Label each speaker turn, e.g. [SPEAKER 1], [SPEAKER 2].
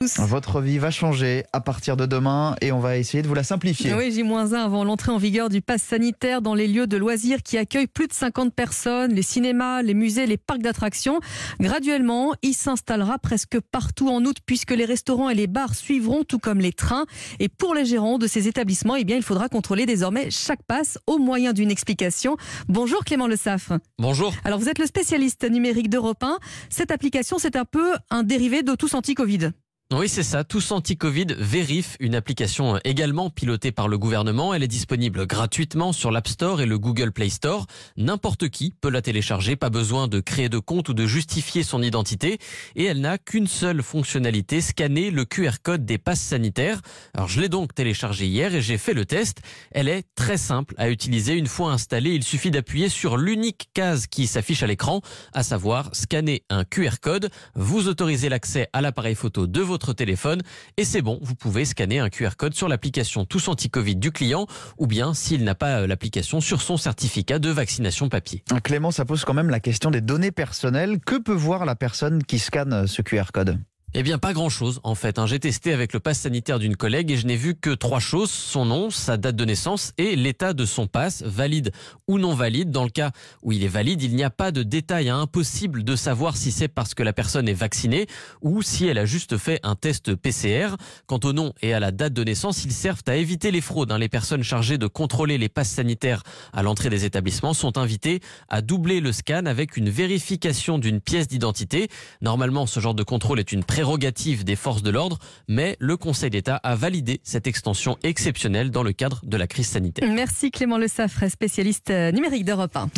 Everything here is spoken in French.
[SPEAKER 1] Votre vie va changer à partir de demain et on va essayer de vous la simplifier.
[SPEAKER 2] Oui, J-1 avant l'entrée en vigueur du pass sanitaire dans les lieux de loisirs qui accueillent plus de 50 personnes, les cinémas, les musées, les parcs d'attractions. Graduellement, il s'installera presque partout en août puisque les restaurants et les bars suivront tout comme les trains. Et pour les gérants de ces établissements, il faudra contrôler désormais chaque pass au moyen d'une explication. Bonjour Clément Le Saffre.
[SPEAKER 3] Bonjour.
[SPEAKER 2] Alors vous êtes le spécialiste numérique d'Europe 1. Cette application, c'est un peu un dérivé de Tous Anti-Covid.
[SPEAKER 3] Oui, c'est ça. Tous Anti-Covid Vérif, une application également pilotée par le gouvernement. Elle est disponible gratuitement sur l'App Store et le Google Play Store. N'importe qui peut la télécharger, pas besoin de créer de compte ou de justifier son identité. Et elle n'a qu'une seule fonctionnalité, scanner le QR code des passes sanitaires. Alors je l'ai donc téléchargée hier et j'ai fait le test. Elle est très simple à utiliser. Une fois installée, il suffit d'appuyer sur l'unique case qui s'affiche à l'écran, à savoir scanner un QR code. Vous autorisez l'accès à l'appareil photo de votre téléphone et c'est bon, vous pouvez scanner un QR code sur l'application Tous Anti-Covid du client ou bien s'il n'a pas l'application sur son certificat de vaccination papier.
[SPEAKER 1] Clément, ça pose quand même la question des données personnelles. Que peut voir la personne qui scanne ce QR code ?
[SPEAKER 3] Eh bien, pas grand-chose, en fait. J'ai testé avec le pass sanitaire d'une collègue et je n'ai vu que 3 choses. Son nom, sa date de naissance et l'état de son pass, valide ou non valide. Dans le cas où il est valide, il n'y a pas de détail. Impossible de savoir si c'est parce que la personne est vaccinée ou si elle a juste fait un test PCR. Quant au nom et à la date de naissance, ils servent à éviter les fraudes. Les personnes chargées de contrôler les passes sanitaires à l'entrée des établissements sont invitées à doubler le scan avec une vérification d'une pièce d'identité. Normalement, ce genre de contrôle est une prérogative des forces de l'ordre, mais le Conseil d'État a validé cette extension exceptionnelle dans le cadre de la crise sanitaire.
[SPEAKER 2] Merci Clément Le Saffre, spécialiste numérique d'Europe 1.